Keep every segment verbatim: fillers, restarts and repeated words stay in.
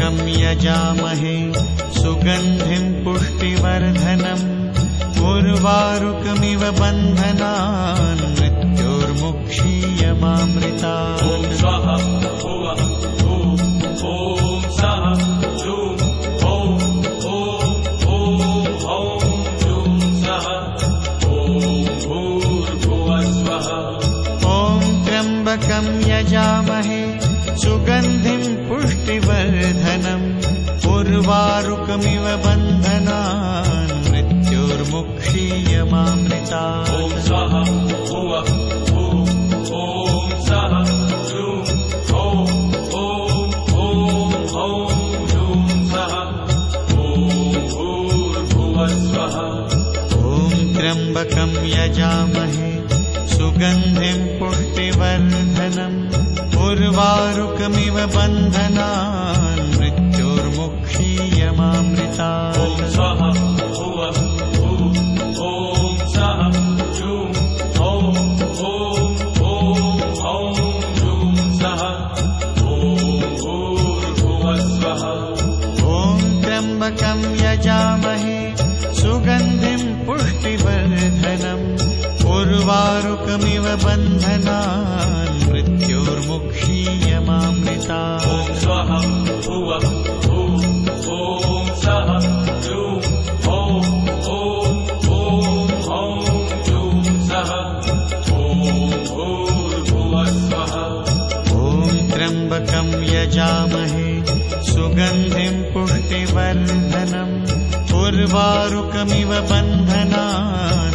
त्र्यम्बकं यजामहे सुगन्धिं पुष्टिवर्धनम् उर्वारुकमिव बन्धनान् मृत्योर्मुक्षीयमामृतात्। ॐ स्वाहा भुवः भूः ॐ सः जूः ॐ ॐ ॐ ॐ जूः सः ॐ भूर्भुवः स्वः। ॐ त्र्यम्बकं यजामहे सुगन्धिं पुष्टिवर्धनम् उर्वारुकमिव बन्धनान् मृत्योर्मुक्षीयमामृतात्। ॐ स्वाहा भुवः भूः ॐ सः जूः ॐ ॐ ॐ ॐ जूः सः ॐ भूर्भुवः स्वः। ॐ त्र्यम्बकं यजामहे सुगन्धिं पुष्टिवर्धनम् उर्वारुकमिव बन्धनान् मृत्योर्मुक्षीयमामृतात्। ॐ स्वाहा भुवः भूः ॐ सः जूः ॐ ॐ ॐ ॐ जूः सः ॐ भूर्भुवः स्वः। ॐ त्र्यम्बकं यजामहे सुगन्धिं पुष्टिवर्धनम् उर्वारुकमिव बन्धनान् मृत्योर्मुक्षीयमामृतात्। ॐ स्वाहा भुवः भूः ॐ सः जूः ॐ ॐ ॐ ॐ जूः सः ॐ भूर्भुवः स्वः। ॐ त्र्यम्बकं यजामहे सुगन्धिं पुष्टिवर्धनम् उर्वारुकमिव बन्धनान्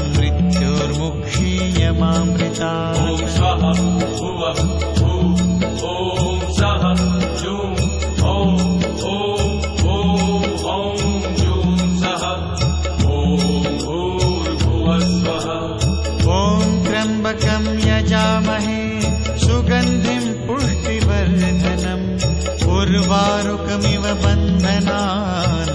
मृत्योर्मुक्षीयमामृतात्। ॐ स्वाहा भुवः भूः ॐ सः जूः ॐ ॐ ॐ ॐ जूः सः ॐ भूर्भुवः स्वः। ॐ त्र्यम्बकं यजामहे सुगन्धिं पुष्टिवर्धनम् उर्वारुकमिव बन्धनान्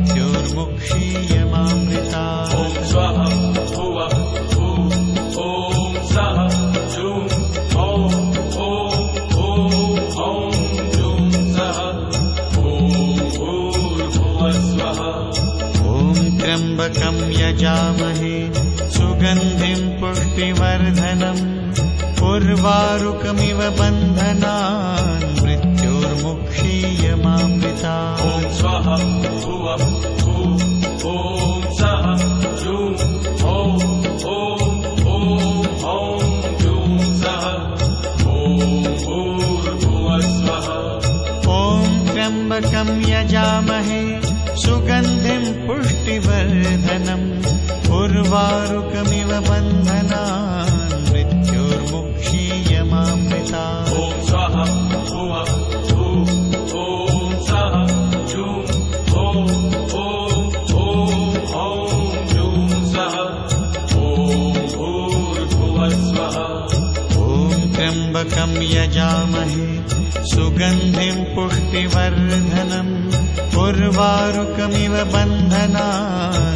मृत्योर्मुक्षीयमामृतात्। ॐ स्वाहा भुवः भूः ॐ सः जूः ॐ ॐ ॐ ॐ जूः सः ॐ भूर्भुवः स्वः। ॐ त्र्यम्बकं यजामहे सुगन्धिं पुष्टिवर्धनम् उर्वारुकमिव बन्धनान् मृत्योर्मुक्षीयमामृतात्। ॐ स्वाहा भुवः भूः ॐ सः जूः ॐ ॐ ॐ ॐ जूः सः ॐ भूर्भुवः स्वः। ॐ त्र्यम्बकं यजामहे सुगन्धिं पुष्टिवर्धनम् उर्वारुकमिव बन्धनान् मृत्योर्मुक्षीयमामृतात्। ॐ स्वाहा भुवः भूः ॐ सः जूः ॐ ॐ ॐ ॐ जूः सः ॐ भूर्भुवः स्वः। ॐ त्र्यम्बकं यजामहे सुगन्धिं पुष्टिवर्धनम् उर्वारुकमिव बन्धनान्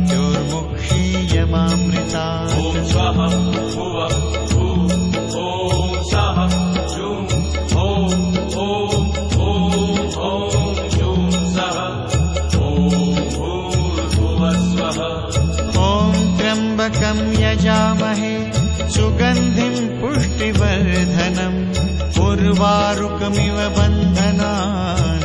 मृत्योर्मुक्षीयमामृतात्। ॐ स्वाहा भुवः भूः ॐ सः जूः ॐ ॐ ॐ ॐ जूः सः ॐ भूर्भुवः स्वः। ॐ त्र्यम्बकं यजामहे सुगन्धिं पुष्टिवर्धनम् उर्वारुकमिव बन्धनान्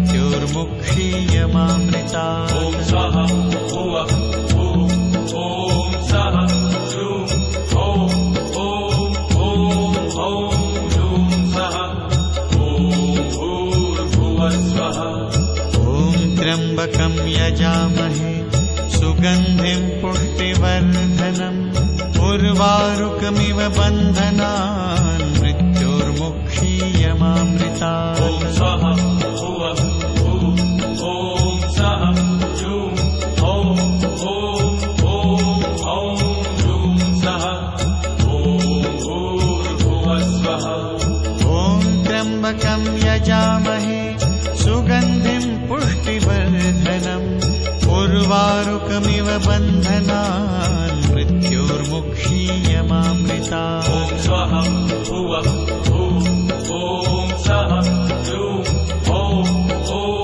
मृत्योर्मुक्षीयमामृतात्। ॐ स्वाहा भुवः भूः ॐ सः जूः ॐ ॐ ॐ ॐ जूः सः ॐ भूर्भुवः स्वः। ॐ त्र्यम्बकं यजामहे सुगन्धिं पुष्टिवर्धनम् उर्वारुकमिव बन्धनान् मृत्योर्मुक्षीयमामृतात्। ॐ स्वाहा भुवः भूः ॐ सः जूः ॐ ॐ ॐ ॐ जूः सः ॐ भूर्भुवः स्वः। ॐ त्र्यम्बकं यजामहे सुगन्धिं पुष्टिवर्धनम् उर्वारुकमिव बन्धनान् मृत्योर्मुक्षीयमामृतात्। ॐ स्वाहा भुवः भूः ॐ सः जूः ॐ ॐ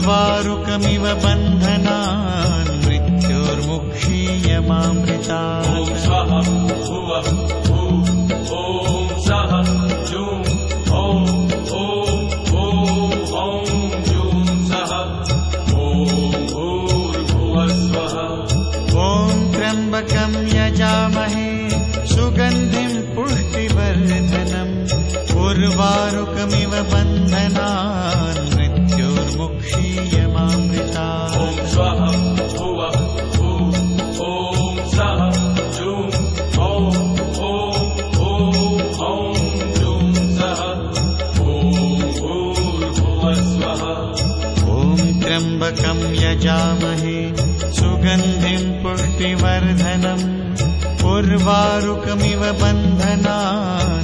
उर्वारुकमिव बन्धनान् मृत्योर्मुक्षीयमामृतात्। ॐ स्वः भुवः भुः ॐ सः जुं ॐ ॐ ॐ ॐ जुं सः ॐ भूर्भुवः स्वः। ॐ त्र्यम्बकं यजामहे सुगन्धिं पुष्टिवर्धनम् उर्वारुकमिव बन्धनान् मृत्योर्मुक्षीयमामृतात्। ॐ स्वः भुवः भुः ॐ सः जुं ॐ ॐ ॐ ॐ जुं सः ॐ भूर्भुवः स्वः। ॐ त्र्यम्बकं यजामहे सुगन्धिं पुष्टिवर्धनम् उर्वारुकमिव बन्धनान्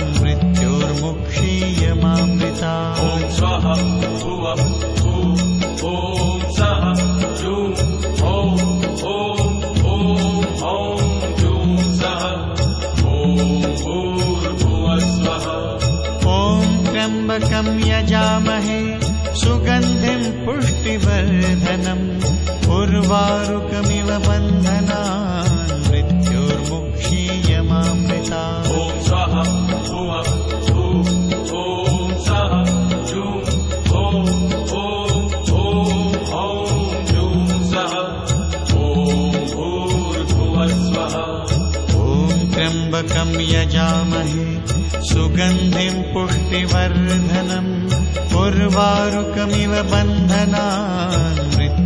मृत्योर्मुक्षीयमामृतात्। ॐ स्वः भुवः भुः ॐ सः जुं ॐ ॐ ॐ ॐ जुं सः ॐ भूर्भुवः स्वः। ॐ त्र्यम्बकं यजामहे सुगन्धिं पुष्टिवर्धनम् उर्वारुकमिव बन्धनान् मृत्योर्मुक्षीयमामृतात्। ॐ स्वः भुवः भुः ॐ सः जुं ॐ ॐ ॐ ॐ जुं सः ॐ भूर्भुवः स्वः। ॐ त्र्यम्बकं यजामहे सुगन्धिं पुष्टिवर्धनम् उर्वारुकमिव बन्धनान्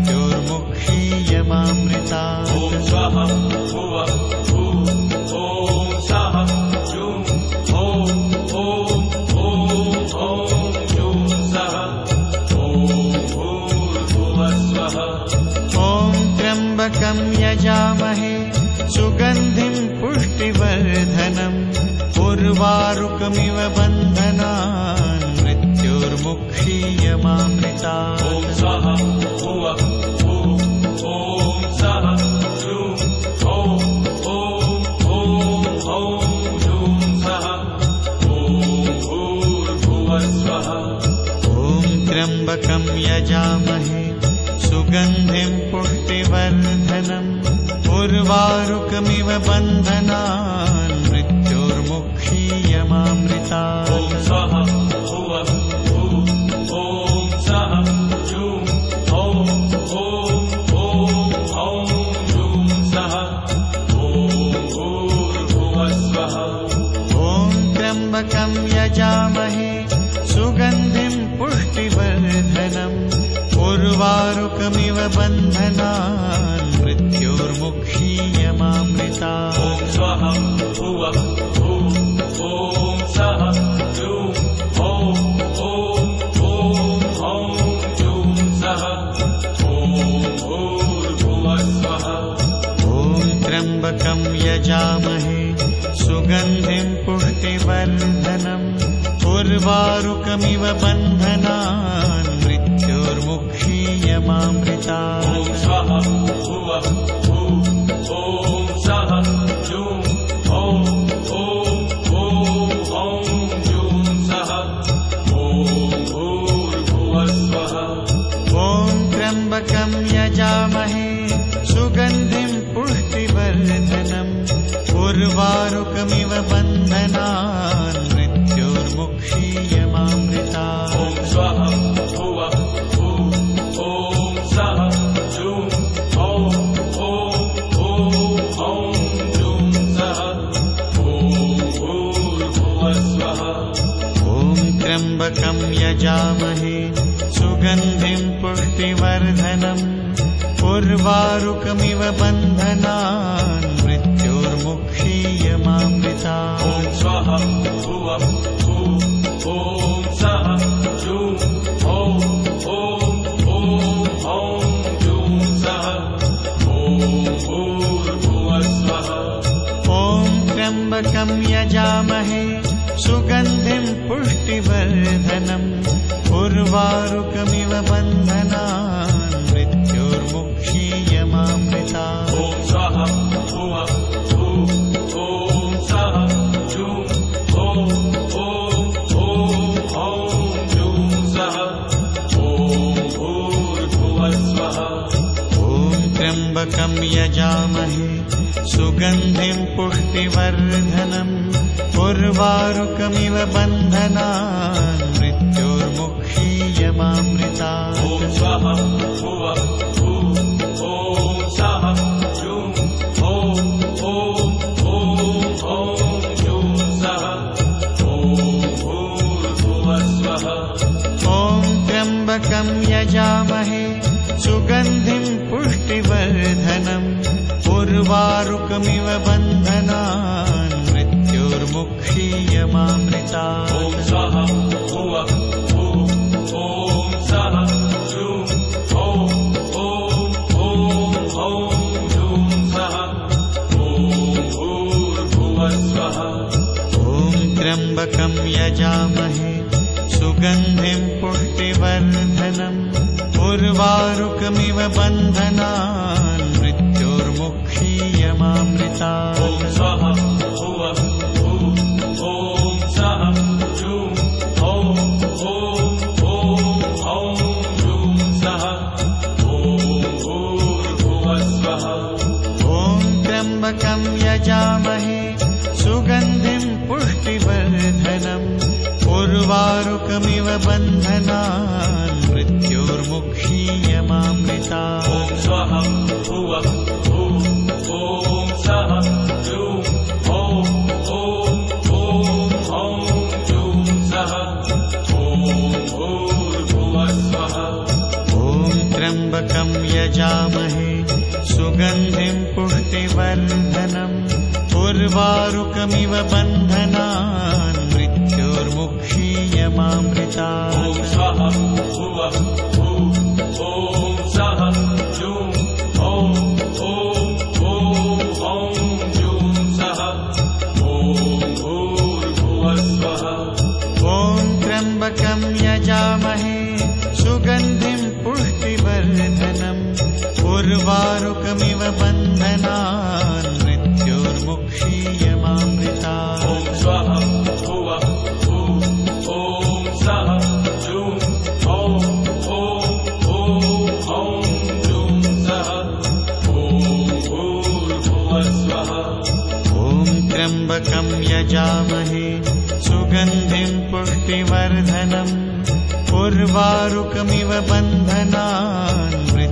मृत्योर्मुक्षीयमामृतात्। ॐ स्वः भुवः भुः ॐ सः जुं ॐ ॐ ॐ ॐ जुं सः ॐ भूर्भुवः स्वः। ॐ त्र्यम्बकं यजामहे सुगन्धिं पुष्टिवर्धनम् उर्वारुकमिव बन्धनान् मृत्योर्मुक्षीयमामृतात्। ॐ स्वः भुवः भुः ॐ सः जुं ॐ ॐ ॐ ॐ जुं सः ॐ भूर्भुवः स्वः। ॐ त्र्यम्बकं यजामहे सुगन्धिं पुष्टिवर्धनम् उर्वारुकमिव बन्धनान् मृत्योर्मुक्षीयमामृतात्। ॐ स्वः भुवः भुः ॐ सः जुं ॐ ॐ ॐ ॐ जुं सः ॐ भूर्भुवः स्वः। ॐ त्र्यम्बकं यजामहे सुगन्धिं पुष्टिवर्धनम् उर्वारुकमिव बन्धनान् मृत्योर्मुक्षीयमामृतात्। ॐ स्वः भुवः भुः ॐ सः जुं ॐ ॐ ॐ ॐ जुं सः ॐ भूर्भुवः स्वः। ॐ त्र्यम्बकं यजामहे सुगन्धिं पुष्टिवर्धनम् उर्वारुकमिव बन्धनान् मृत्योर्मुक्षीयमामृतात्। ॐ स्वः भुवः भुः ॐ सः जुं ॐ ॐ ॐ ॐ जुं सः ॐ भूर्भुवः स्वः। ॐ त्र्यम्बकं यजामहे सुगन्धिं पुष्टिवर्धनम् उर्वारुकमिव बन्धनान् मृत्योर्मुक्षीयमामृतात्। ॐ स्वः भुवः भुः ॐ सः जुं ॐ ॐ ॐ ॐ जुं सः ॐ भूर्भुवः स्वः। ॐ त्र्यम्बकं यजामहे सुगन्धिं पुष्टिवर्धनम् उर्वारुकमिव बन्धनान् मृत्योर्मुक्षीयमामृतात्। ॐ स्वः भुवः भुः ॐ सः जुं ॐ ॐ ॐ ॐ जुं सः ॐ भूर्भुवः स्वः। ॐ त्र्यम्बकं यजामहे सुगन्धिं पुष्टिवर्धनम् उर्वारुकमिव बन्धनान् मृत्योर्मुक्षीयमामृतात्। ॐ स्वः भुवः भुः ॐ सः जुं ॐ ॐ ॐ ॐ जुं सः ॐ भूर्भुवः त्र्यम्बकं यजामहे सुगन्धिं पुष्टिवर्धनम् उर्वारुकमिव बन्धनान् मृत्योर्मुक्षीयमामृतात्। ॐ स्वाहा भुवः भूः ॐ सः जुं ॐ ॐ ॐ ॐ जुं सः ॐ भूर्भुवः स्वः। ॐ त्र्यम्बकं यजामहे सुगन्धिं पुष्टिवर्धनम् उर्वारुकमिव बन्धनान् मृत्योर्मुक्षीयमामृतात्। ॐ स्वाहा भुवः भूः ॐ सः जुं ॐ ॐ ॐ ॐ जुं सः ॐ भूर्भुवः स्वः। ॐ त्र्यम्बकं यजामहे सुगन्धिं पुष्टिवर्धनम् उर्वारुकमिव बन्धनान् मृत्योर्मुक्षीयमामृतात्। ॐ स्वाहा भुवः भूः ॐ सः जुं ॐ ॐ ॐ ॐ जुं सः ॐ भूर्भुवः स्वः। ॐ त्र्यम्बकं यजामहे सुगन्धिं पुष्टिवर्धनम् उर्वारुकमिव बन्धनान् मृत्योर्मुक्षीयमामृतात्। ॐ स्वाहा भुवः भूः ॐ सः जुं ॐ ॐ ॐ ॐ जुं सः ॐ भूर्भुवः स्वः। ॐ त्र्यम्बकं यजामहे सुगन्धिं पुष्टिवर्धनम् उर्वारुकमिव बन्धनान् मृत्योर्मुक्षीयमामृतात्। ॐ स्वाहा भुवः भूः ॐ सः जुं ॐ ॐ ॐ ॐ जुं सः ॐ भूर्भुवः स्वः। ॐ त्र्यम्बकं यजामहे सुगन्धिं पुष्टिवर्धनम् उर्वारुकमिव बन्धनान् मृत्योर्मुक्षीयमामृतात्। ॐ स्वाहा भुवः भूः ॐ सः जुं ॐ ॐ ॐ ॐ जुं सः ॐ भूर्भुवः स्वः। ॐ त्र्यम्बकं यजामहे सुगन्धिं पुष्टिवर्धनम् उर्वारुकमिव बन्धनान्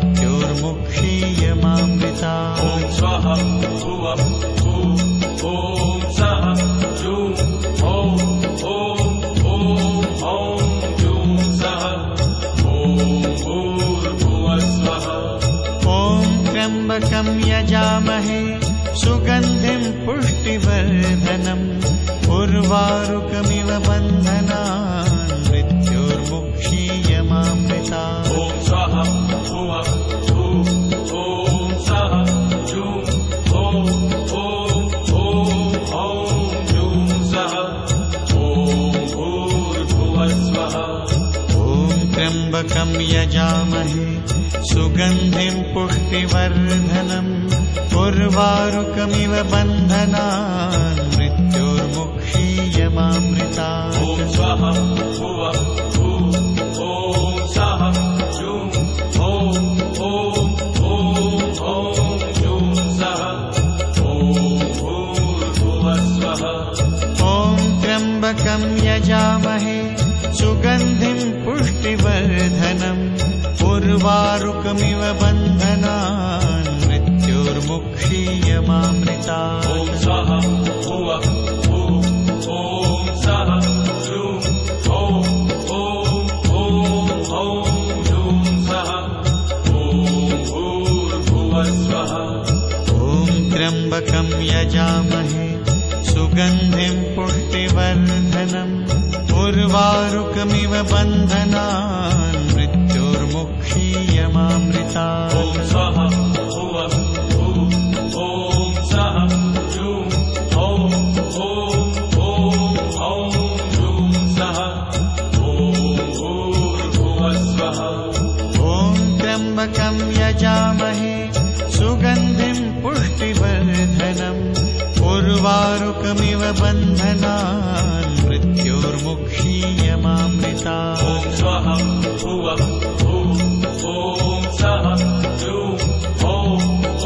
मृत्योर्मुक्षीयमामृतात्। ॐ स्वाहा भुवः भूः ॐ सः जुं ॐ ॐ ॐ ॐ जुं सः ॐ भूर्भुवः स्वः। ॐ त्र्यम्बकं यजामहे सुगन्धिं पुष्टिवर्धनम् उर्वारुकमिव बन्धनान् मृत्योर्मुक्षीयमामृतात्। ॐ स्वाहा भुवः भूः ॐ सः जुं ॐ ॐ ॐ ॐ जुं सः ॐ भूर्भुवः स्वः। ॐ त्र्यम्बकं यजामहे सुगन्धिं पुष्टिवर्धनम् उर्वारुकमिव बन्धनान् मृत्योर्मुक्षीयमामृतात्। ॐ स्वाहा भुवः भूः ॐ सः जुं ॐ ॐ ॐ ॐ जुं सः ॐ भूर्भुवः स्वः। ॐ त्र्यम्बकं यजामहे सुगन्धिं पुष्टिवर्धनम् उर्वारुकमिव बन्धनान् मृत्योर्मुक्षीयमामृतात्। ॐ स्वाहा भुवः भूः ॐ सः जुं ॐ ॐ ॐ ॐ जुं सः ॐ भूर्भुवः स्वः। ॐ त्र्यम्बकं यजामहे सुगन्धिं पुष्टिवर्धनम् उर्वारुकमिव बन्धनान् मृत्योर्मुक्षीयमामृतात्। ॐ स्वाहा भुवः भूः ॐ सः जुं ॐ ॐ ॐ ॐ जुं सः ॐ भूर्भुवः स्वः। ॐ त्र्यम्बकं यजामहे सुगन्धिं पुष्टिवर्धनम् उर्वारुकमिव बन्धनान् मृत्योर्मुक्षीयमामृतात्। ॐ स्वाहा भुवः भूः ॐ सः जुं ॐ ॐ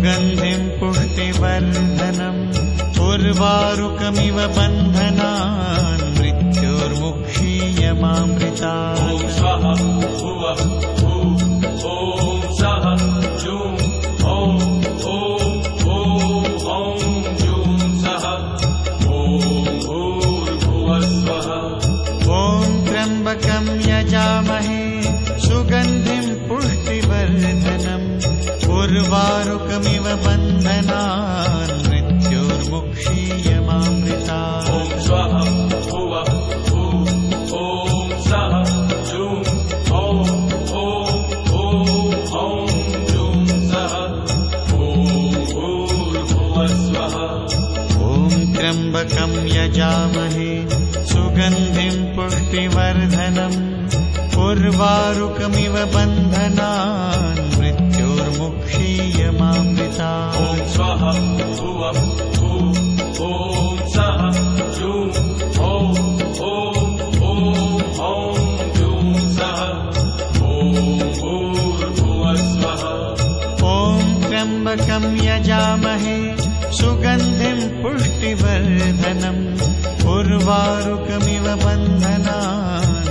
सुगन्धिं पुष्टिवर्धनम् उर्वारुकमिव बन्धनान् मृत्योर्मुक्षीयमामृतात्। ॐ स्वः भुवः भुः ॐ सः जुं ॐ ॐ ॐ ॐ जुं सः ॐ भूर्भुवः स्वः। ॐ त्र्यम्बकं यजामहे सुगन्धिं पुष्टिवर्धनम् उर्वारुकमिव बन्धनान् मृत्योर्मुक्षीयमामृतात्। ॐ स्वः भुवः भुः ॐ सः जुं ॐ ॐ ॐ ॐ जुं सः ॐ भूर्भुवः स्वः। ॐ त्र्यम्बकं यजामहे सुगन्धिं पुष्टिवर्धनम् उर्वारुकमिव बन्धनान् मृत्योर्मुक्षीयमामृतात्। ॐ स्वः भुवः भुः ॐ सः जुं ॐ ॐ ॐ ॐ जुं सः ॐ भूर्भुवः स्वः। ॐ त्र्यम्बकं यजामहे सुगन्धिं पुष्टिवर्धनम् उर्वारुकमिव बन्धनान्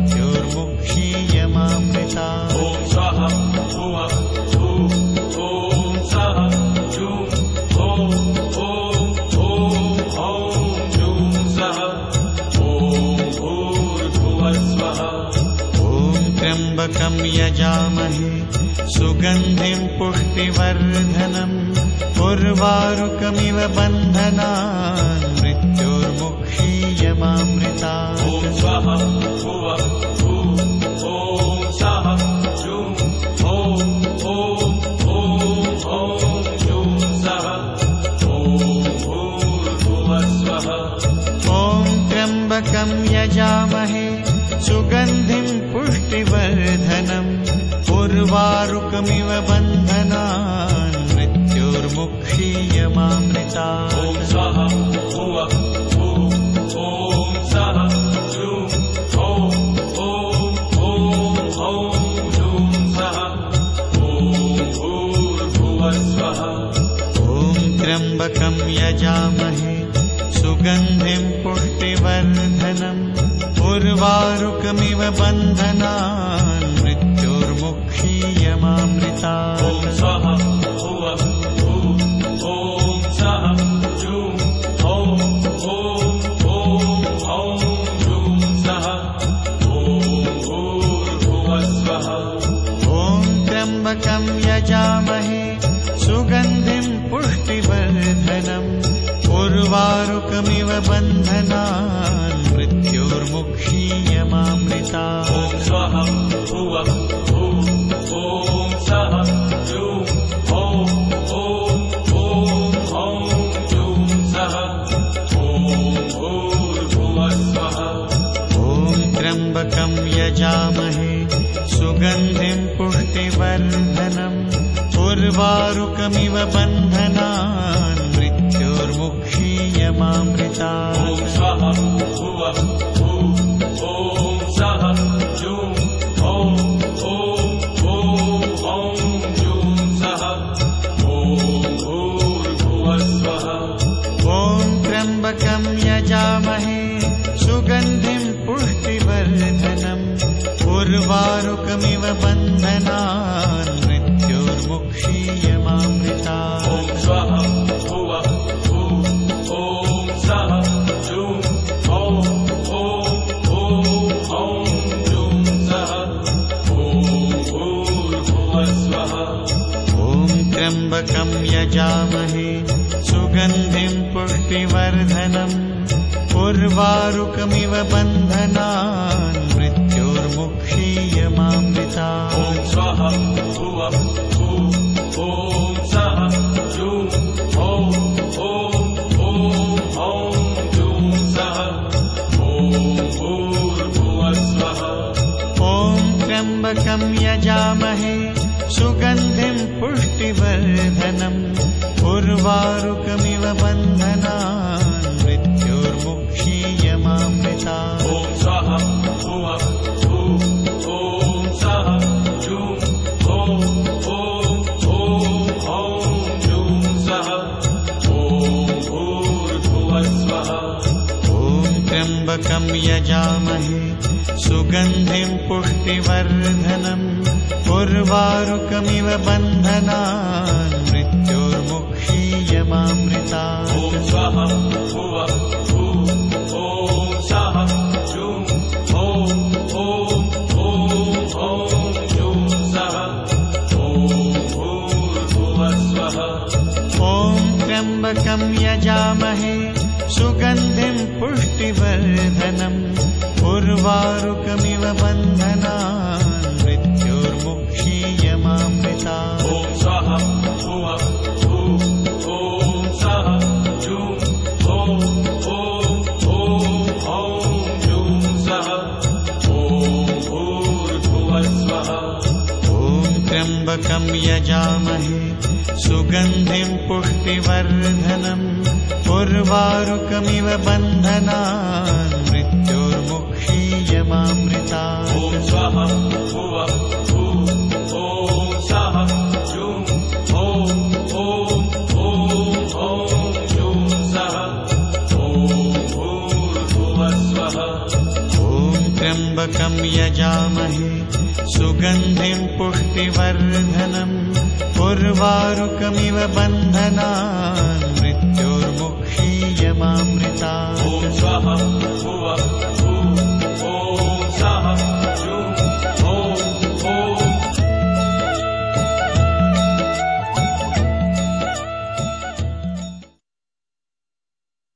मृत्योर्मुक्षीयमामृतात्। ॐ स्वः भुवः भुः ॐ सः जुं ॐ ॐ ॐ ॐ जुं सः ॐ भूर्भुवः स्वः। ॐ त्र्यम्बकं यजामहे सुगन्धिं पुष्टिवर्धनम् उर्वारुकमिव बन्धनान् मृत्योर्मुक्षीयमामृतात्। ॐ स्वः भुवः भुः ॐ सः जुं ॐ ॐ ॐ ॐ जुं सः ॐ भूर्भुवः स्वः। ॐ त्र्यम्बकं यजामहे सुगन्धिं पुष्टिवर्धनम् उर्वारुकमिव बन्धनान् मृत्योर्मुक्षीयमामृतात्। ॐ स्वः भुवः भुः ॐ सः जुं ॐ ॐ ॐ ॐ जुं सः ॐ भूर्भुवः स्वः। ॐ त्र्यम्बकं यजामहे सुगन्धिं पुष्टिवर्धनम् उर्वारुकमिव बन्धनान् मृत्योर्मुक्षीयमामृतात्। ॐ स्वः भुवः भुः ॐ सः जुं ॐ ॐ ॐ ॐ जुं सः ॐ भूर्भुवः स्वः। ॐ त्र्यम्बकं यजामहे सुगन्धिं पुष्टिवर्धनम् उर्वारुकमिव बन्धनान् मृत्योर्मुक्षीयमामृतात्। ॐ स्वः भुवः भुः ॐ सः जुं ॐ ॐ ॐ ॐ जुं सः ॐ भूर्भुवः स्वः। ॐ त्र्यम्बकं यजामहे सुगन्धिं पुष्टिवर्धनम् उर्वारुकमिव बन्धनान् मृत्योर्मुक्षीयमामृतात्। ॐ स्वः भुवः भुः ॐ सः जुं ॐ ॐ ॐ ॐ जुं सः ॐ भूर्भुवः स्वः। ॐ त्र्यम्बकं यजामहे सुगन्धिं पुष्टिवर्धनम् उर्वारुकमिव बन्धनान् मृत्योर्मुक्षीयमामृतात्। ॐ स्वः भुवः भुः ॐ सः जुं ॐ ॐ ॐ ॐ जुं सः ॐ भूर्भुवः स्वः। ॐ त्र्यम्बकं यजामहे सुगन्धिं पुष्टिवर्धनम् उर्वारुकमिव बन्धनान् मृत्योर्मुक्षीयमामृतात्। ॐ स्वः भुवः भुः ॐ सः जुं ॐ ॐ ॐ ॐ जुं सः ॐ भूर्भुवः स्वः। ॐ त्र्यम्बकं यजामहे सुगन्धिं पुष्टिवर्धनम् उर्वारुकमिव बन्धनान् मृत्योर्मुक्षीयमामृतात्। ॐ स्वः भुवः भुः ॐ सः जुं ॐ ॐ ॐ ॐ त्र्यम्बकं यजामहे सुगन्धिं पुष्टिवर्धनम् उर्वारुकमिव बन्धनान् मृत्योर्मुक्षीयमामृतात्। ॐ स्वाहा भुवः भूः ॐ सः जुं ॐ ॐ ॐ ॐ जुं सः ॐ भूर्भुवः स्वः। ॐ त्र्यम्बकं यजामहे सुगन्धिं पुष्टिवर्धनम् उर्वारुकमिव बन्धनान् मृत्योर्मुक्षीयमामृतात्। ॐ स्वाहा भुवः भूः ॐ सः जुं ॐ ॐ ॐ ॐ जुं सः ॐ भूर्भुवः स्वः। ॐ त्र्यम्बकं यजामहे सुगन्धिं पुष्टिवर्धनम् उर्वारुकमिव बन्धनान् मृत्योर्मुक्षीयमामृतात्। ॐ स्वाहा भुवः भूः ॐ सः जुं ॐ ॐ ॐ ॐ जुं सः ॐ भूर्भुवः स्वः। ॐ त्र्यम्बकं यजामहे सुगन्धिं पुष्टिवर्धनम् उर्वारुकमिव बन्धनान् मृत्योर्मुक्षीयमामृतात्। ॐ स्वाहा भुवः